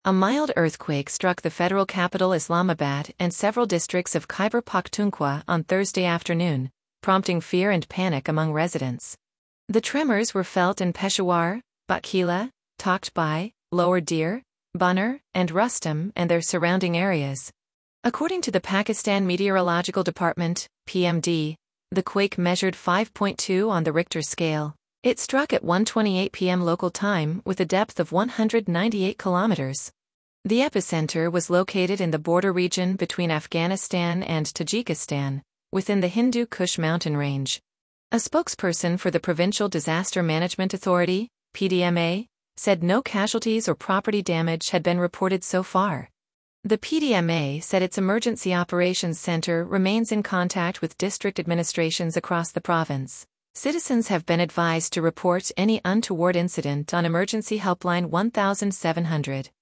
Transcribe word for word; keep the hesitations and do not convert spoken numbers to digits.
A mild earthquake struck the federal capital Islamabad and several districts of Khyber Pakhtunkhwa on Thursday afternoon, prompting fear and panic among residents. The tremors were felt in Peshawar, Batkila, Takht Bai, Lower Dir, Buner, and Rustom and their surrounding areas. According to the Pakistan Meteorological Department, P M D, the quake measured five point two on the Richter scale. It struck at one twenty-eight p m local time with a depth of one hundred ninety-eight kilometers. The epicenter was located in the border region between Afghanistan and Tajikistan, within the Hindu Kush mountain range. A spokesperson for the Provincial Disaster Management Authority, P D M A, said no casualties or property damage had been reported so far. The P D M A said its Emergency Operations Center remains in contact with district administrations across the province. Citizens have been advised to report any untoward incident on Emergency Helpline one seven hundred.